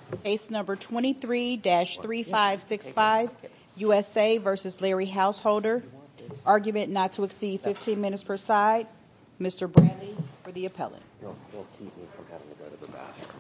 Case number 23-3565, USA versus Larry Householder. Argument not to exceed 15 minutes per side. Mr. Bradley for the appellant. You'll keep me from having to go to the bathroom.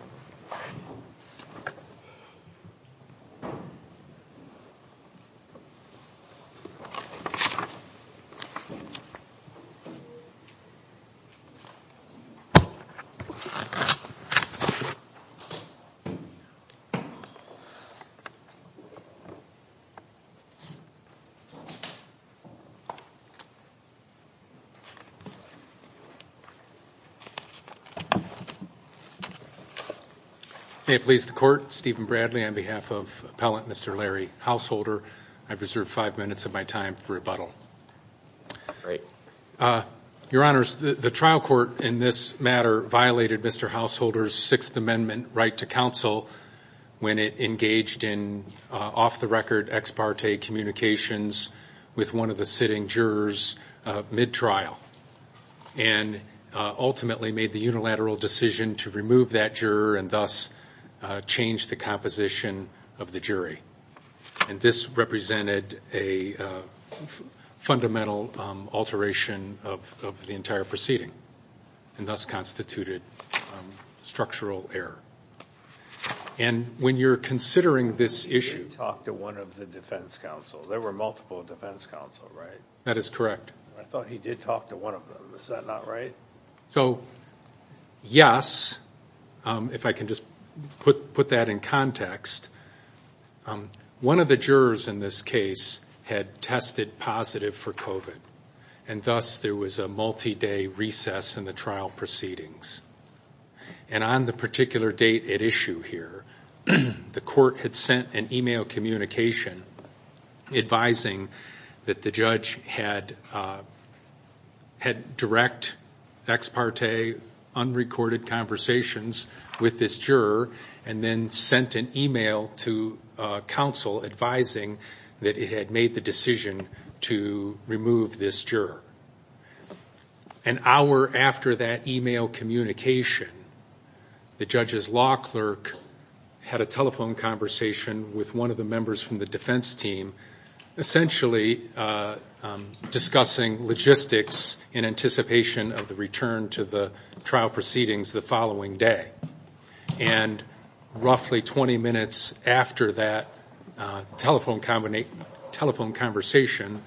May it please the Court, Stephen Bradley on behalf of Appellant Mr. Larry Householder. I've reserved 5 minutes of my time for rebuttal. Great. Your Honors, the trial court in this matter violated Mr. Householder's Sixth Amendment right to counsel when it engaged in off-the-record ex parte communications with one of the sitting jurors mid-trial, and ultimately made the unilateral decision to remove that juror and thus change the composition of the jury. And this represented a fundamental alteration of the entire proceeding and thus constituted structural error. And when you're considering this issue... You talked to one of the defense counsel. There were multiple defense counsel, right? That is correct. I thought he did talk to one of them. Is that not right? So, yes, if I can just put that in context, one of the jurors in this case had tested positive for COVID, and thus there was a multi-day recess in the trial proceedings. And on the particular date at issue here, the court had sent an email communication advising that the judge had direct ex parte unrecorded conversations with this juror and then sent an email to counsel advising that it had made the decision to remove this juror. An hour after that email communication, the judge's law clerk had a telephone conversation with one of the members from the defense team, essentially discussing logistics in anticipation of the return to the trial proceedings the following day. And roughly 20 minutes after that telephone conversation,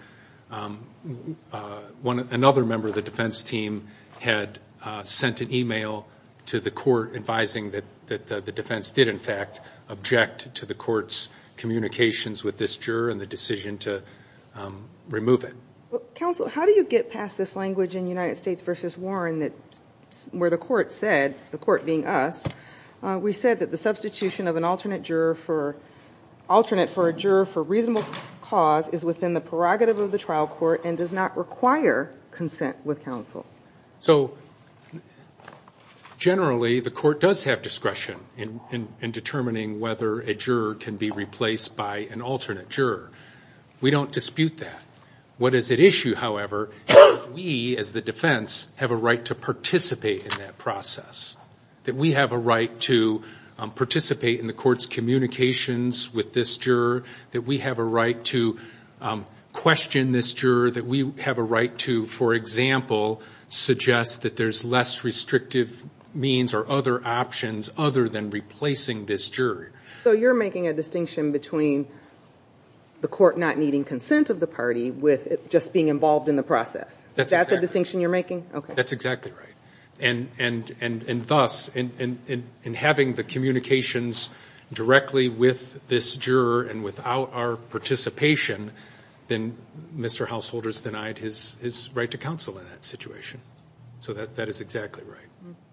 another member of the defense team had sent an email to the court advising that the defense did, in fact, object to the court's communications with this juror and the decision to remove it. Well, counsel, how do you get past this language in United States v. Warren where the court said, the court being us, we said that the substitution of an alternate for a juror for reasonable cause is within the prerogative of the trial court and does not require consent with counsel? So generally, the court does have discretion in determining whether a juror can be replaced by an alternate juror. We don't dispute that. What is at issue, however, is that we, as the defense, have a right to participate in that process, that we have a right to participate in the court's communications with this juror, that we have a right to question this juror, that we have a right to, for example, suggest that there's less restrictive means or other options other than replacing this juror. So you're making a distinction between the court not needing consent of the party with it just being involved in the process. Is that the distinction you're making? Okay. That's exactly right. And thus, in having the communications directly with this juror and without our participation, then Mr. Householder's denied his right to counsel in that situation. So that is exactly right.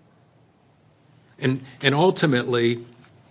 And ultimately,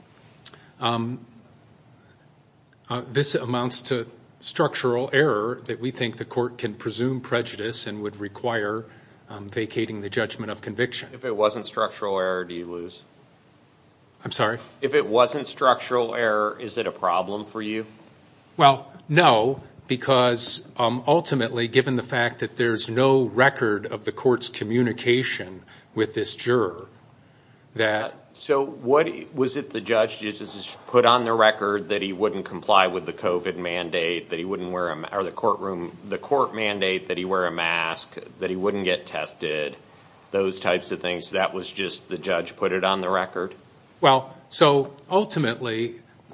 this amounts to structural error that we think the court can presume prejudice and would require vacating the judgment of conviction. If it wasn't structural error, do you lose? I'm sorry? If it wasn't structural error, is it a problem for you? Well, no, because ultimately, given the fact that there's no record of the court's communication with this juror, that... So what was it the judge just put on the record that he wouldn't comply with the COVID mandate, that he wouldn't wear or the court mandate that he wear a mask, that he wouldn't get tested, those types of things? That was just the judge put it on the record? Well, so ultimately,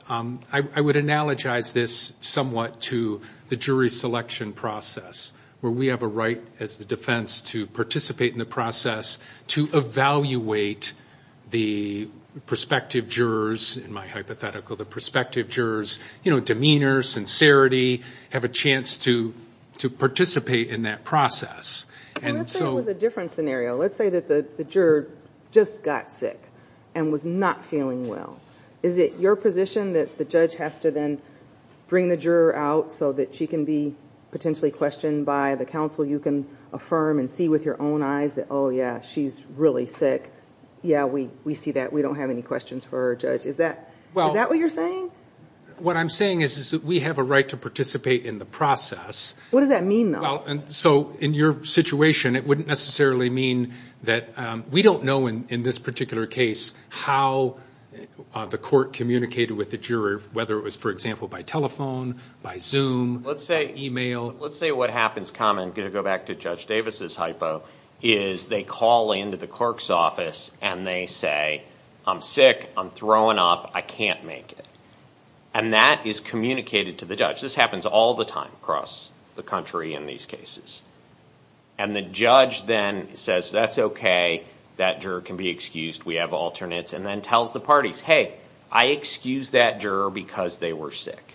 I would analogize this somewhat to the jury selection process, where we have a right as the defense to participate in the process to evaluate the prospective jurors, in my hypothetical, the prospective jurors, demeanor, sincerity, have a chance to participate in that process. And let's say it was a different scenario. Let's say that the juror just got sick and was not feeling well. Is it your position that the judge has to then bring the juror out so that she can be potentially questioned by the counsel? You can affirm and see with your own eyes that, oh, yeah, she's really sick. Yeah, we see that. We don't have any questions for her, Judge. Is that what you're saying? What I'm saying is that we have a right to participate in the process. What does that mean, though? Well, and so in your situation, it wouldn't necessarily mean that we don't know in this particular case how the court communicated with the juror, whether it was, for example, by telephone, by Zoom, by email. Let's say what happens, I'm going to go back to Judge Davis's hypo, is they call into the clerk's office and they say, I'm sick, I'm throwing up, I can't make it. And that is communicated to the judge. This happens all the time across the country in these cases. And the judge then says, that's okay, that juror can be excused, we have alternates, and then tells the parties, hey, I excused that juror because they were sick.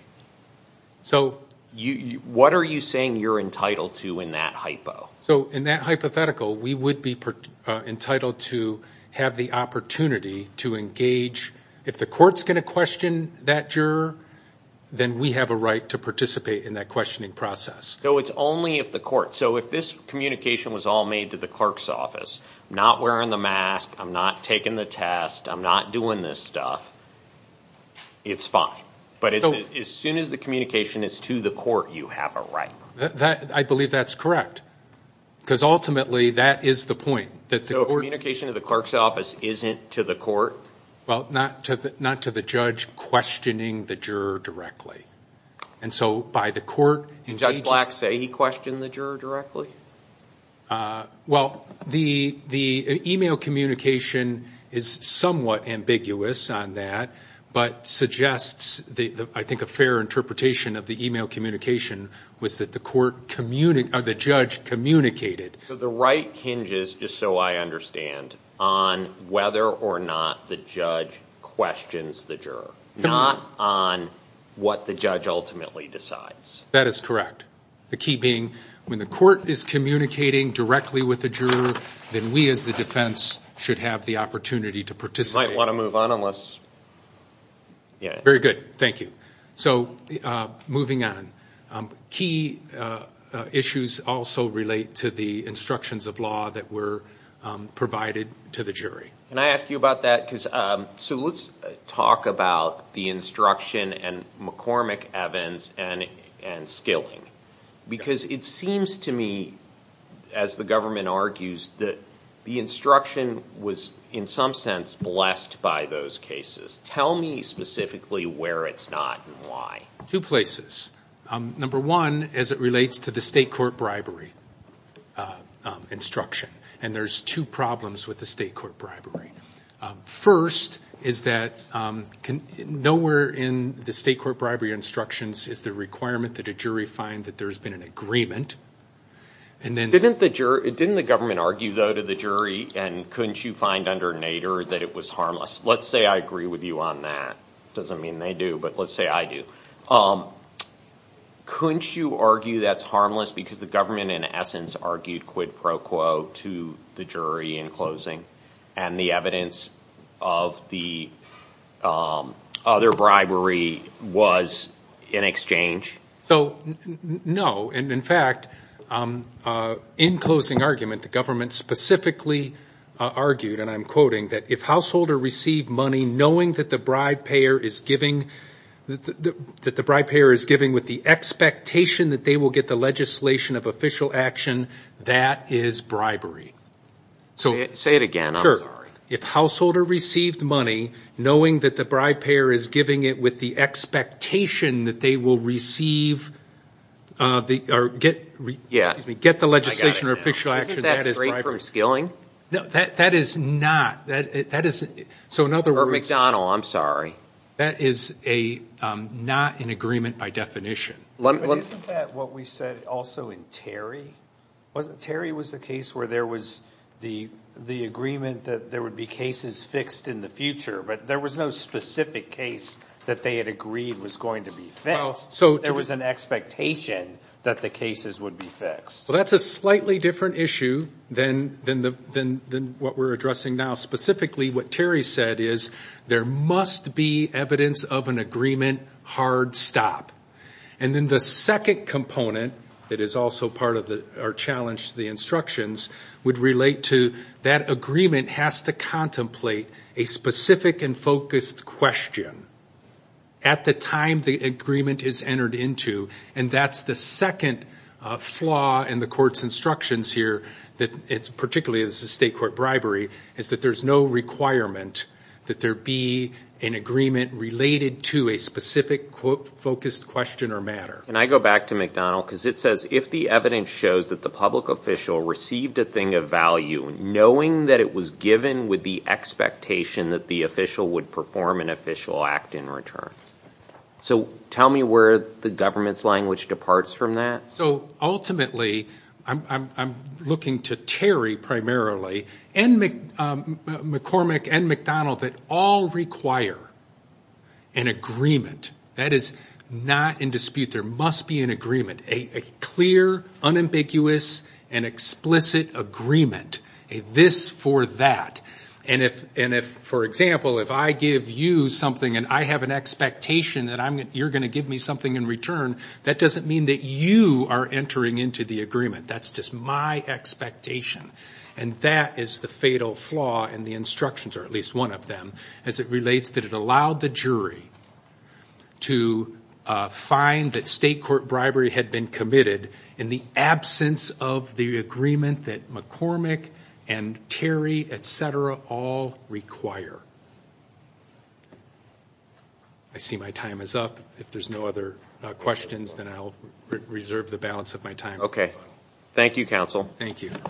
So what are you saying you're entitled to in that hypo? So in that hypothetical, we would be entitled to have the opportunity to engage. If the court's going to question that juror, then we have a right to participate in that questioning process. So it's only if the court. So if this communication was all made to the clerk's office, I'm not wearing the mask, I'm not taking the test, I'm not doing this stuff, it's fine. But as soon as the communication is to the court, you have a right. I believe that's correct. Because ultimately, that is the point. That the communication to the clerk's office isn't to the court? Well, not to the judge questioning the juror directly. And so by the court engaging... Did Judge Black say he questioned the juror directly? Well, the email communication is somewhat ambiguous on that, but suggests, I think a fair interpretation of the email communication was that the judge communicated. So the right hinges, just so I understand, on whether or not the judge questions the juror, not on what the judge ultimately decides. That is correct. The key being, when the court is communicating directly with the juror, then we as the defense should have the opportunity to participate. You might want to move on unless... Yeah. Very good. Thank you. So moving on. Key issues also relate to the instructions of law that were provided to the jury. Can I ask you about that? So let's talk about the instruction and McCormick, Evans, and Skilling. Because it seems to me, as the government argues, that the instruction was, in some sense, blessed by those cases. Tell me specifically where it's not and why. Two places. Number one, as it relates to the state court bribery instruction. And there's two problems with the state court bribery. First is that nowhere in the state court bribery instructions is the requirement that a jury find that there's been an agreement. And then didn't the government argue, though, to the jury, and couldn't you find under Nader that it was harmless? Let's say I agree with you on that. Doesn't mean they do, but let's say I do. Couldn't you argue that's harmless because the government, in essence, argued quid pro quo to the jury in closing, and the evidence of the other bribery was in exchange? So, no. And in fact, in closing argument, the government specifically argued, and I'm quoting, that if householder received money knowing that the bribe payer is giving with the expectation that they will get the legislation of official action, that is bribery. So say it again. I'm sure. Sorry. if householder received money knowing that the bribe payer is giving it with the expectation that they will receive get the legislation or official action, Isn't that is straight bribery. from Skilling? No, that is not. That is, so in other Or words, McDonnell, I'm sorry. that is a not an agreement by definition. But isn't that what we said also in Terry? Wasn't Terry was the case where there was the agreement that there would be cases fixed in the future, but there was no specific case that they had agreed was going to be fixed. Well, so there was an expectation that the cases would be fixed. Well, that's a slightly different issue than what we're addressing now. Specifically, what Terry said is there must be evidence of an agreement, hard stop. And then the second component that is also part of our challenge to the instructions would relate to that agreement has to contemplate a specific and focused question at the time the agreement is entered into. And that's the second flaw in the court's instructions here, that it's particularly as a state court bribery, is that there's no requirement that there be an agreement related to a specific focused question or matter. Can I go back to McDonnell? Because it says, if the evidence shows that the public official received a thing of value, knowing that it was given with the expectation that the official would perform an official act in return. So tell me where the government's language departs from that. So ultimately, I'm looking to Terry primarily, and McCormick and McDonnell, that all require an agreement. That is not in dispute. There must be an agreement, a clear, unambiguous, and explicit agreement, a this for that. And if, for example, if I give you something and I have an expectation that you're going to give me something in return, that doesn't mean that you are entering into the agreement. That's just my expectation. And that is the fatal flaw in the instructions, or at least one of them, as it relates that it allowed the jury to find that state court bribery had been committed in the absence of the agreement that McCormick and Terry, et cetera, all require. I see my time is up. If there's no other questions, then I'll reserve the balance of my time. Okay. Thank you, counsel. Thank you.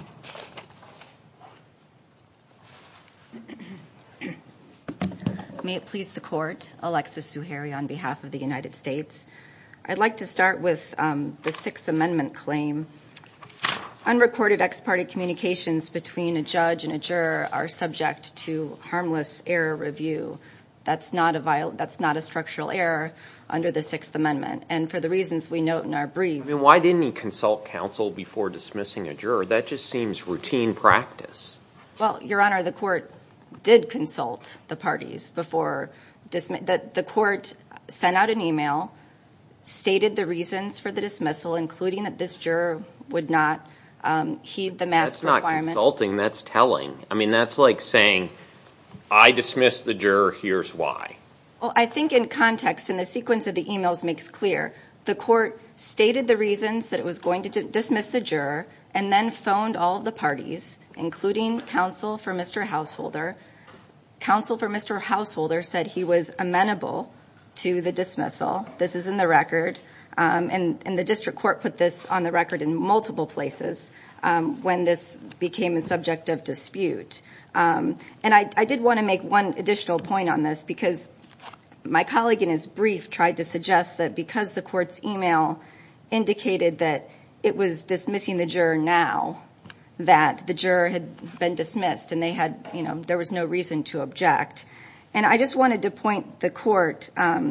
May it please the court, Alexis Suhari on behalf of the United States. I'd like to start with the Sixth Amendment claim. Unrecorded ex parte communications between a judge and a juror are subject to harmless error review. That's not a structural error under the Sixth Amendment. And for the reasons we note in our brief. I mean, why didn't he consult counsel before dismissing a juror? That just seems routine practice. Well, Your Honor, the court did consult the parties before the court sent out an email, stated the reasons for the dismissal, including that this juror would not heed the mask requirement. That's not consulting, that's telling. I mean, that's like saying, I dismissed the juror, here's why. Well, I think in context, and the sequence of the emails makes clear, the court stated the reasons that it was going to dismiss the juror, and then phoned all of the parties, including counsel for Mr. Householder. Counsel for Mr. Householder said he was amenable to the dismissal. This is in the record. And the district court put this on the record in multiple places when this became a subject of dispute. And I did want to make one additional point on this, because my colleague in his brief tried to suggest that because the court's email indicated that it was dismissing the juror now, that the juror had been dismissed and there was no reason to object. And I just wanted to point the court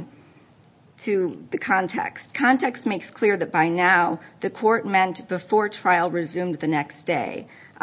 to the context. Context makes clear that by now the court meant before trial resumed the next day.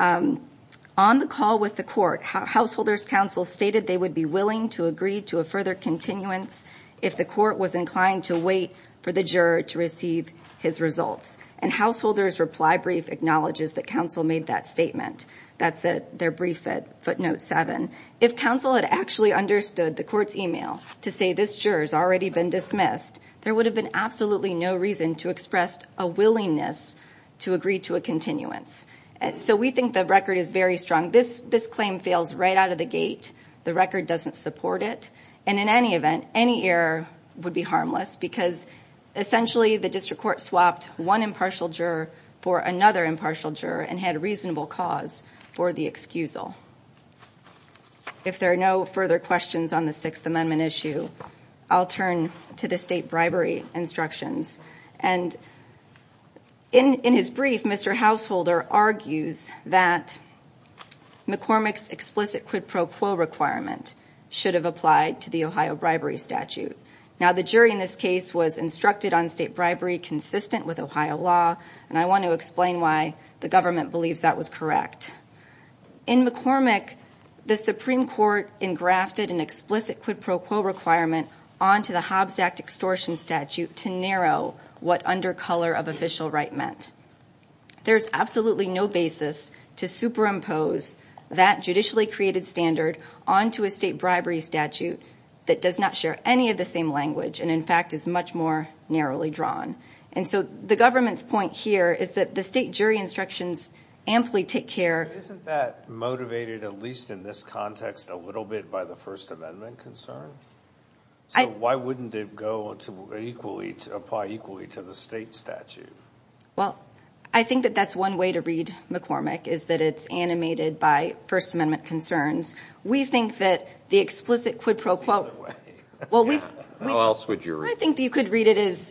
On the call with the court, Householder's counsel stated they would be willing to agree to a further continuance if the court was inclined to wait for the juror to receive his results. And Householder's reply brief acknowledges that counsel made that statement. That's at their brief at footnote 7. If counsel had actually understood the court's email to say this juror's already been dismissed, there would have been absolutely no reason to express a willingness to agree to a continuance. So we think the record is very strong. This claim fails right out of the gate. The record doesn't support it. And in any event, any error would be harmless because essentially the district court swapped one impartial juror for another impartial juror and had reasonable cause for the excusal. If there are no further questions on the Sixth Amendment issue, I'll turn to the state bribery instructions. And in his brief, Mr. Householder argues that McCormick's explicit quid pro quo requirement should have applied to the Ohio bribery statute. Now, the jury in this case was instructed on state bribery consistent with Ohio law, and I want to explain why the government believes that was correct. In McCormick, the Supreme Court engrafted an explicit quid pro quo requirement onto the Hobbs Act extortion statute to narrow what under color of official right meant. There's absolutely no basis to superimpose that judicially created standard onto a state bribery statute that does not share any of the same language and in fact is much more narrowly drawn. And so the government's point here is that the state jury instructions amply take care. Isn't that motivated, at least in this context, a little bit by the First Amendment concern? So why wouldn't it go to apply equally to the state statute? Well, I think that that's one way to read McCormick, is that it's animated by First Amendment concerns. We think that the explicit quid pro quo. Well, how else would you read it? I think that you could read it as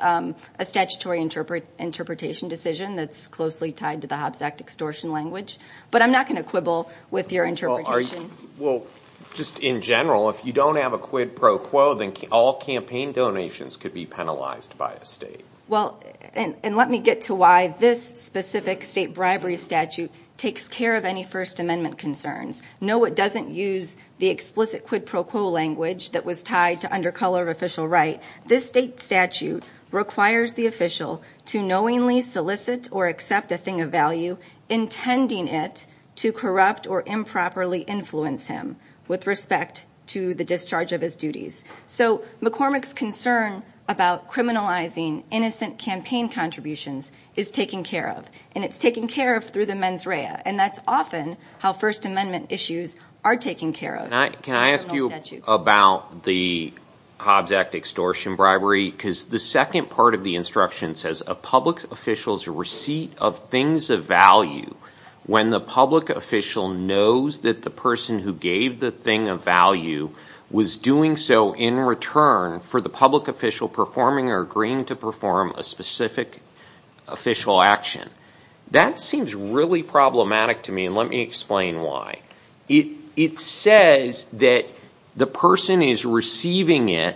a statutory interpretation decision that's closely tied to the Hobbs Act extortion language. But I'm not going to quibble with your interpretation. Well, just in general, if you don't have a quid pro quo, then all campaign donations could be penalized by a state. Well, and let me get to why this specific state bribery statute takes care of any First Amendment concerns. No, it doesn't use the explicit quid pro quo language that was tied to under color of official right. This state statute requires the official to knowingly solicit or accept a thing of value, intending it to corrupt or improperly influence him with respect to the discharge of his duties. So McCormick's concern about criminalizing innocent campaign contributions is taken care of. And it's taken care of through the mens rea. And that's often how First Amendment issues are taken care of. Can I ask you about the Hobbs Act extortion bribery? Because the second part of the instruction says a public official's receipt of things of value when the public official knows that the person who gave the thing of value was doing so in return for the public official performing or agreeing to perform a specific official action. That seems really problematic to me, and let me explain why. It says that the person is receiving it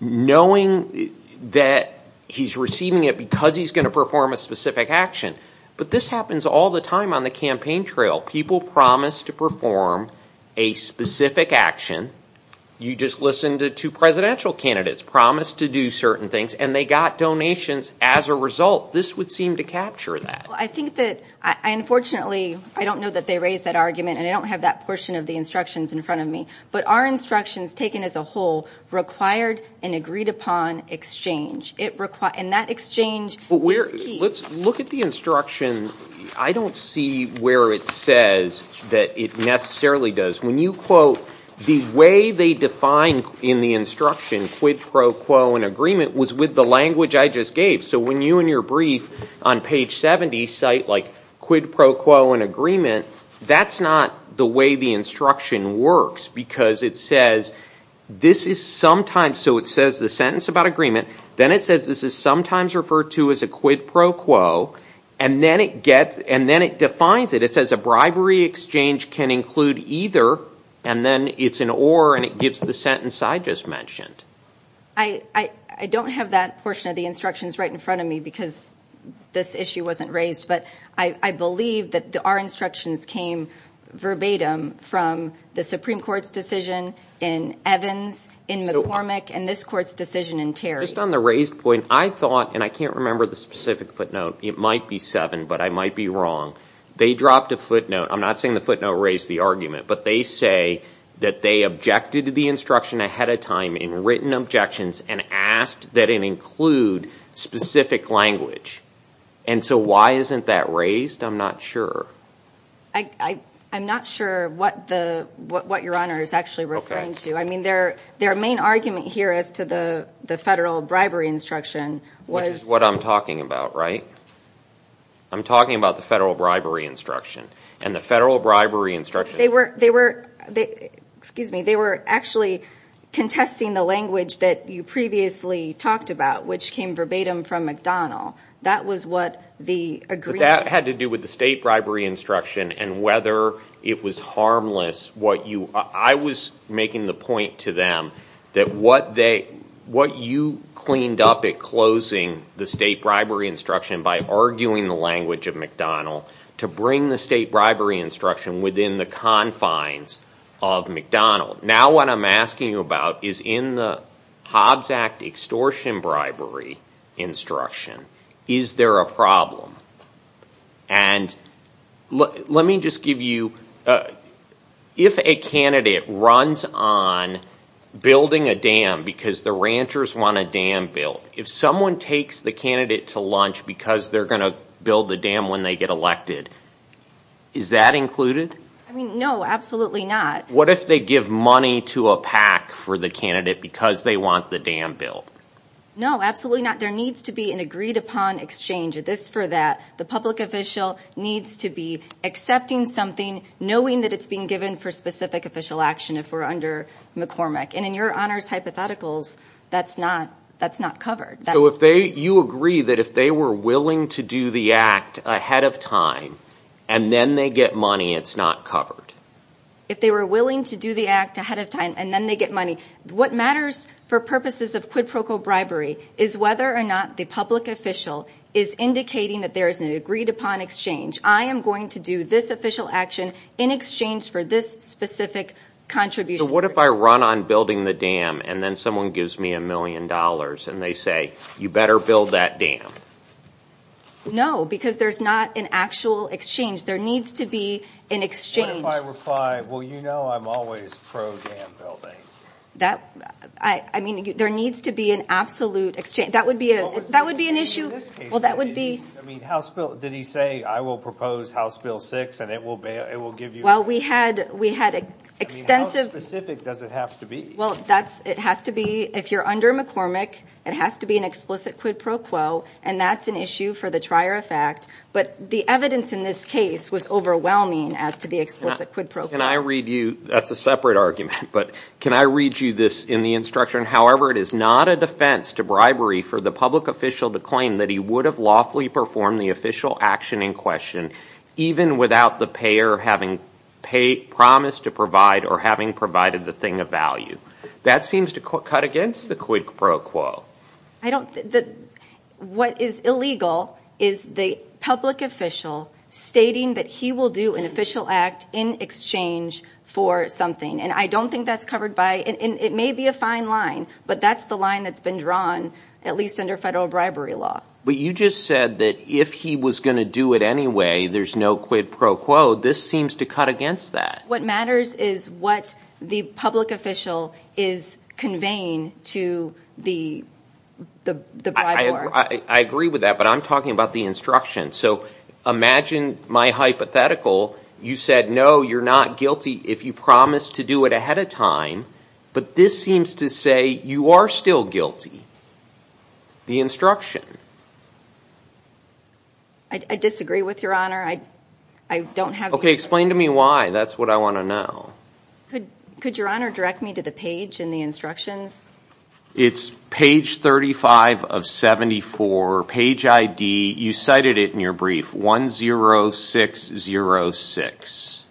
knowing that he's receiving it because he's going to perform a specific action. But this happens all the time on the campaign trail. People promise to perform a specific action. You just listened to two presidential candidates promise to do certain things, and they got donations as a result. This would seem to capture that. Well, I think that, unfortunately, I don't know that they raised that argument, and I don't have that portion of the instructions in front of me. But our instructions, taken as a whole, required an agreed-upon exchange. And that exchange is key. Let's look at the instruction. I don't see where it says that it necessarily does. When you quote, the way they define in the instruction quid pro quo and agreement was with the language I just gave. So when you in your brief on page 70 cite like quid pro quo and agreement, that's not the way the instruction works, because it says this is sometimes, so it says the sentence about agreement, then it says this is sometimes referred to as a quid pro quo, and then it defines it. It says a bribery exchange can include either, and then it's an or, and it gives the sentence I just mentioned. I don't have that portion of the instructions right in front of me because this issue wasn't raised, but I believe that our instructions came verbatim from the Supreme Court's decision in Evans, in McCormick, and this Court's decision in Terry. Just on the raised point, I thought, and I can't remember the specific footnote, it might be 7, but I might be wrong. They dropped a footnote. I'm not saying the footnote raised the argument, but they say that they objected to the instruction ahead of time in written objections and asked that it include specific language. And so why isn't that raised? I'm not sure. I'm not sure what Your Honor is actually referring to. I mean, their main argument here as to the federal bribery instruction was... Which is what I'm talking about, right? I'm talking about the federal bribery instruction. And the federal bribery instruction... They were actually contesting the language that you previously talked about, which came verbatim from McDonnell. That was what the agreement... But that had to do with the state bribery instruction and whether it was harmless. I was making the point to them that what you cleaned up at closing the state bribery instruction by arguing the language of McDonnell to bring the state bribery instruction within the confines of McDonnell. Now what I'm asking you about is in the Hobbs Act extortion bribery instruction, is there a problem? And let me just give you, if a candidate runs on building a dam because the ranchers want a dam built, if someone takes the candidate to lunch because they're going to build the dam when they get elected, is that included? I mean, no, absolutely not. What if they give money to a PAC for the candidate because they want the dam built? No, absolutely not. There needs to be an agreed upon exchange, this for that. The public official needs to be accepting something, knowing that it's being given for specific official action if we're under McCormick. And in Your Honor's hypotheticals, that's not covered. So if you agree that if they were willing to do the act ahead of time and then they get money, it's not covered? If they were willing to do the act ahead of time and then they get money, what matters for purposes of quid pro quo bribery is whether or not the public official is indicating that there is an agreed upon exchange. I am going to do this official action in exchange for this specific contribution. So what if I run on building the dam and then someone gives me $1 million and they say, you better build that dam? No, because there's not an actual exchange. There needs to be an exchange. What if I reply, well, you know I'm always pro-dam building? I mean, there needs to be an absolute exchange. That would be an issue. In this case, well, that would be. I mean, House Bill. Did he say I will propose House Bill 6 and it will give you? Well, we had extensive. I mean, how specific does it have to be? Well, it has to be, if you're under McCormick, it has to be an explicit quid pro quo, and that's an issue for the trier of fact. But the evidence in this case was overwhelming as to the explicit quid pro quo. Can I read you, that's a separate argument, but can I read you this in the instruction? However, it is not a defense to bribery for the public official to claim that he would have lawfully performed the official action in question, even without the payer having promised to provide or having provided the thing of value. That seems to cut against the quid pro quo. What is illegal is the public official stating that he will do an official act in exchange for something. And I don't think that's covered by, and it may be a fine line, but that's the line that's been drawn, at least under federal bribery law. But you just said that if he was going to do it anyway, there's no quid pro quo. This seems to cut against that. What matters is what the public official is conveying to the bribor. I agree with that, but I'm talking about the instruction. So imagine my hypothetical. You said, no, you're not guilty if you promise to do it ahead of time. But this seems to say you are still guilty. The instruction. I disagree with Your Honor. I don't have... Okay, explain to me why. That's what I want to know. Could Your Honor direct me to the page in the instructions? It's page 35 of 74, page ID. You cited it in your brief, 10606.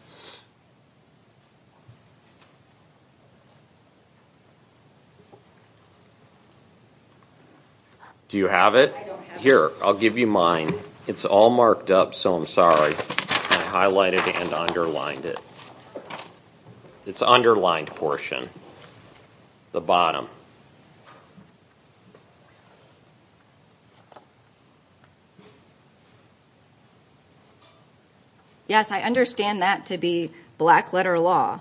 Do you have it? I don't have it. Here, I'll give you mine. It's all marked up, so I'm sorry. I highlighted and underlined it. It's underlined portion, the bottom. Yes, I understand that to be black letter law.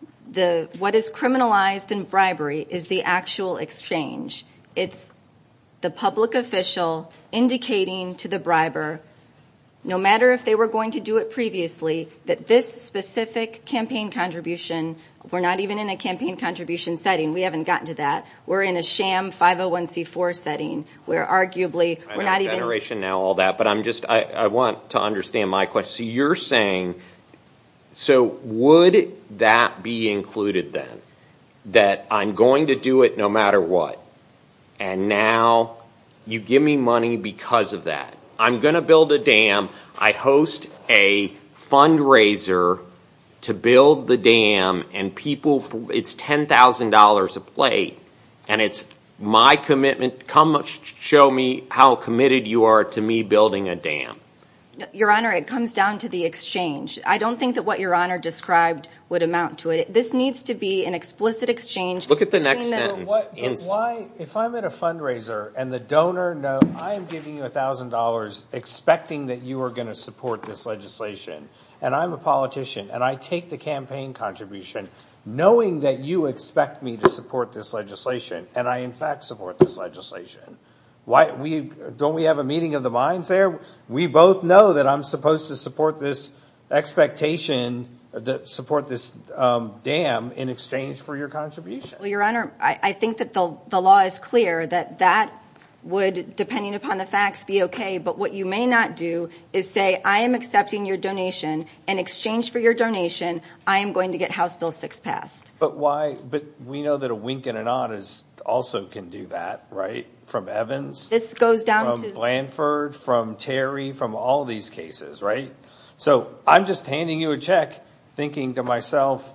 What is criminalized in bribery is the actual exchange. It's the public official indicating to the briber, no matter if they were going to do it previously, that this specific campaign contribution, we're not even in a campaign contribution setting. We haven't gotten to that. We're in a sham 501c4 setting where arguably we're not even... Generation now, all that, but I want to understand my question. So you're saying, so would that be included then? That I'm going to do it no matter what, and now you give me money because of that. I'm going to build a dam. I host a fundraiser to build the dam, and people, it's $10,000 a plate, and it's my commitment. Come show me how committed you are to me building a dam. Your Honor, it comes down to the exchange. I don't think that what Your Honor described would amount to it. This needs to be an explicit exchange. Look at the next sentence. Why, if I'm at a fundraiser and the donor knows I am giving you $1,000 expecting that you are going to support this legislation, and I'm a politician and I take the campaign contribution knowing that you expect me to support this legislation, and I in fact support this legislation, don't we have a meeting of the minds there? We both know that I'm supposed to support this expectation, support this dam in exchange for your contribution. Well, Your Honor, I think that the law is clear that would, depending upon the facts, be okay. But what you may not do is say, I am accepting your donation. In exchange for your donation, I am going to get House Bill 6 passed. But why? But we know that a wink and a nod also can do that, right? From Evans. This goes down from Blanford, from Terry, from all these cases, right? So I'm just handing you a check thinking to myself,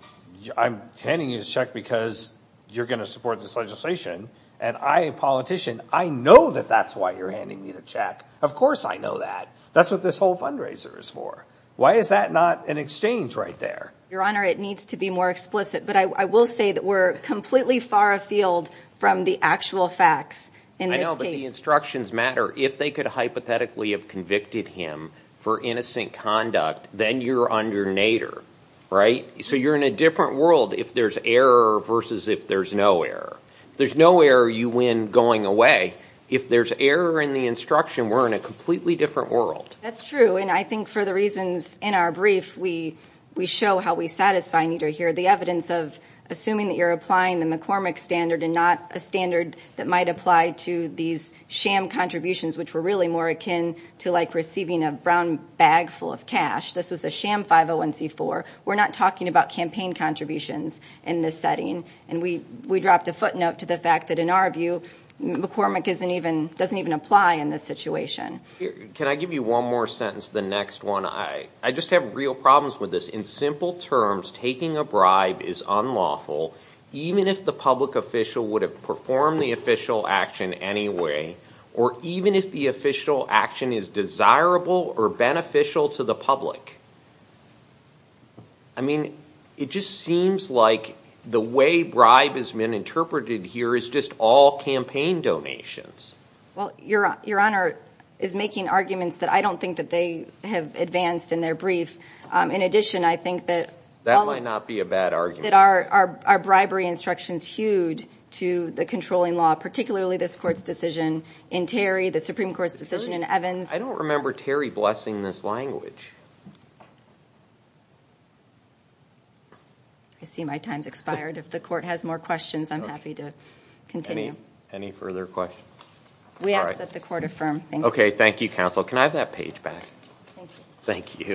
I'm handing you this check because you're going to support this legislation. And I, a politician, I know that that's why you're handing me the check. Of course I know that. That's what this whole fundraiser is for. Why is that not an exchange right there? Your Honor, it needs to be more explicit. But I will say that we're completely far afield from the actual facts in this case. I know, but the instructions matter. If they could hypothetically have convicted him for innocent conduct, then you're under Nader, right? So you're in a different world if there's error versus if there's no error. If there's no error, you win going away. If there's error in the instruction, we're in a completely different world. That's true, and I think for the reasons in our brief, we show how we satisfy Nader here. The evidence of assuming that you're applying the McCormick standard and not a standard that might apply to these sham contributions, which were really more akin to like receiving a brown bag full of cash. This was a sham 501c4. We're not talking about campaign contributions in this setting. And we dropped a footnote to the fact that in our view, McCormick doesn't even apply in this situation. Can I give you one more sentence, the next one? I just have real problems with this. In simple terms, taking a bribe is unlawful, even if the public official would have performed the official action anyway, or even if the official action is desirable or beneficial to the public. I mean, it just seems like the way bribe has been interpreted here is just all campaign donations. Well, Your Honor is making arguments that I don't think that they have advanced in their brief. In addition, I think that might not be a bad argument. That our bribery instructions hewed to the controlling law, particularly this Court's decision in Terry, the Supreme Court's decision in Evans. I don't remember Terry blessing this language. I see my time's expired. If the Court has more questions, I'm happy to continue. Any further questions? We ask that the Court affirm. Thank you. Okay, thank you, counsel. Can I have that page back? Thank you. Thank you.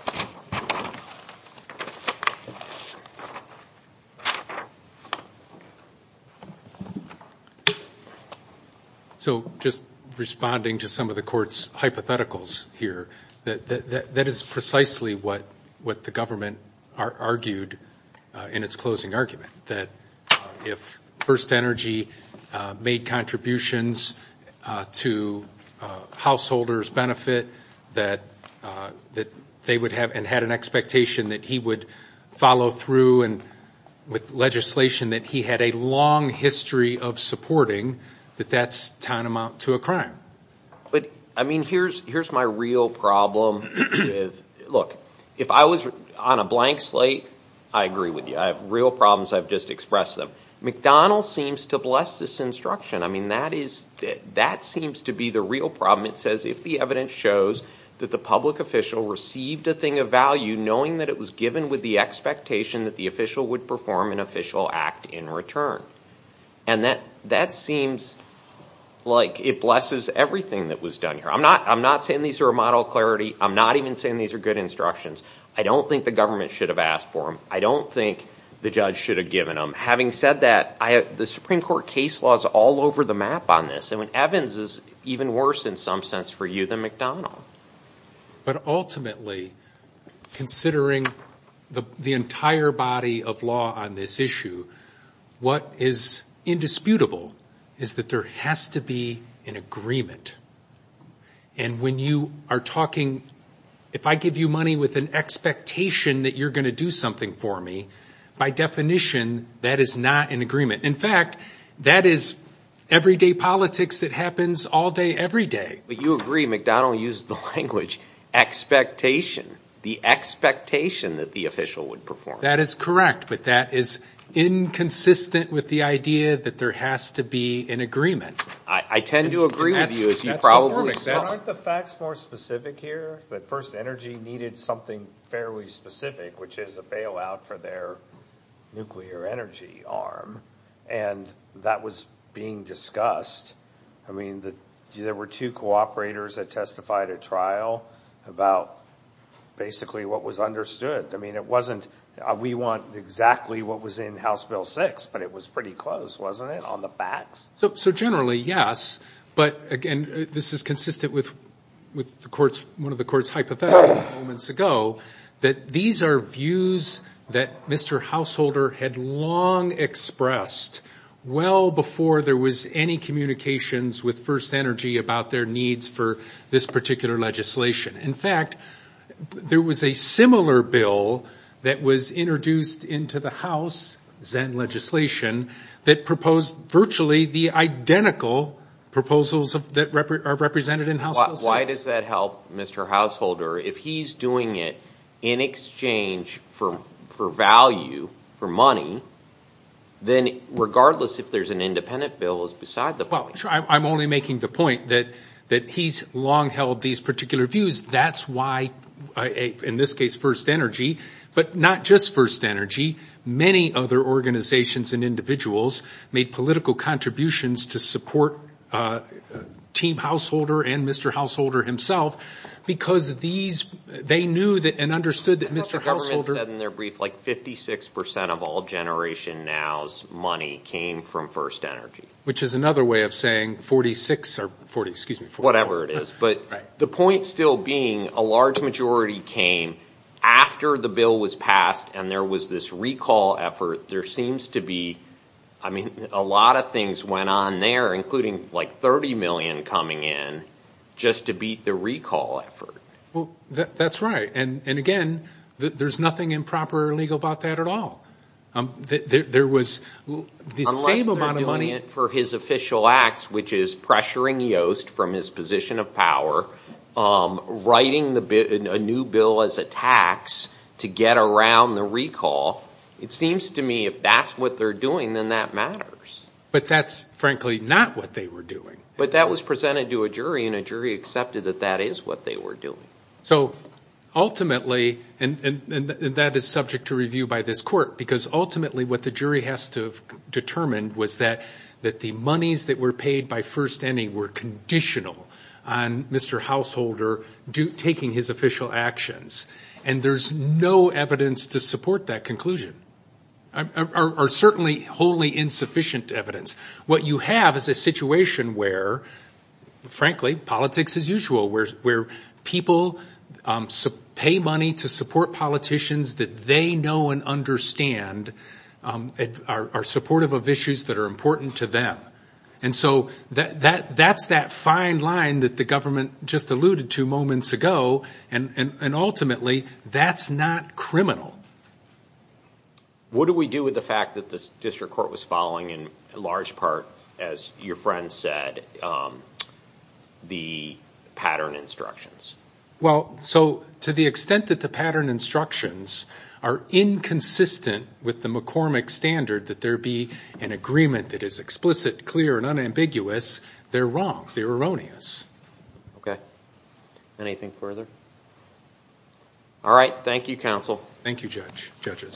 So just responding to some of the Court's hypotheticals here, that is precisely what the government argued in its closing argument, that if First Energy made contributions to householders' benefit, that they would have and had an expectation that he would follow through and with legislation that he had a long history of supporting, that's tantamount to a crime. But, I mean, here's my real problem with, look, if I was on a blank slate, I agree with you. I have real problems. I've just expressed them. McDonnell seems to bless this instruction. I mean, that seems to be the real problem. It says if the evidence shows that the public official received a thing of value knowing that it was given with the expectation that the official would perform an official act in return. And that seems like it blesses everything that was done here. I'm not saying these are a model of clarity. I'm not even saying these are good instructions. I don't think the government should have asked for them. I don't think the judge should have given them. Having said that, the Supreme Court case law is all over the map on this. And Evans is even worse in some sense for you than McDonnell. But ultimately, considering the entire body of law on this issue, what is indisputable is that there has to be an agreement. And when you are talking, if I give you money with an expectation that you're going to do something for me, by definition, that is not an agreement. In fact, that is everyday politics that happens all day, every day. But you agree, McDonnell used the language expectation, the expectation that the official would perform. That is correct, but that is inconsistent with the idea that there has to be an agreement. I tend to agree with you, as you probably said. Aren't the facts more specific here? That First Energy needed something fairly specific, which is a bailout for their nuclear energy arm, and that was being discussed. I mean, there were two cooperators that testified at trial about basically what was understood. I mean, it wasn't, we want exactly what was in House Bill 6, but it was pretty close, wasn't it, on the facts? So generally, yes, but again, this is consistent with the court's, one of the court's hypotheticals moments ago, that these are views that Mr. Householder had long expressed well before there was any communications with First Energy about their needs for this particular legislation. In fact, there was a similar bill that was introduced into the House, Zen legislation, that proposed virtually the identical proposals that are represented in House Bill 6. Why does that help Mr. Householder if he's doing it in exchange for value, for money? Then regardless if there's an independent bill is beside the point. Well, sure, I'm only making the point that he's long held these particular views. That's why, in this case, First Energy, but not just First Energy, many other organizations and individuals made political contributions to support Team Householder and Mr. Householder himself, because they knew that and understood that Mr. Householder... The government said in their brief like 56% of all Generation Now's money came from First Energy. Which is another way of saying 46 or 40, excuse me. 40. Whatever it is. But right. The point still being a large majority came after the bill was passed and there was this recall effort. There seems to be, I mean, a lot of things went on there, including like $30 million coming in just to beat the recall effort. Well, that's right. And again, there's nothing improper or illegal about that at all. There was the same amount of money. Unless they're doing it for his official acts, which is pressuring Yost from his position of power, writing a new bill as a tax to get around the recall. It seems to me if that's what they're doing, then that matters. But that's frankly not what they were doing. But that was presented to a jury, and a jury accepted that that is what they were doing. So ultimately, and that is subject to review by this court, because ultimately what the jury has to have determined was that the monies that were paid by First Energy were conditional on Mr. Householder taking his official actions. And there's no evidence to support that conclusion. Or certainly wholly insufficient evidence. What you have is a situation where, frankly, politics as usual, where people pay money to support politicians that they know and understand are supportive of issues that are important to them. And so that's that fine line that the government just alluded to moments ago, and ultimately that's not criminal. What do we do with the fact that the district court was following in large part, as your friend said, the pattern instructions? Well, so to the extent that the pattern instructions are inconsistent with the McCormick standard that there be an agreement that is explicit, clear, and unambiguous, they're wrong. They're erroneous. Okay. Anything further? All right. Thank you, counsel. Thank you, judges.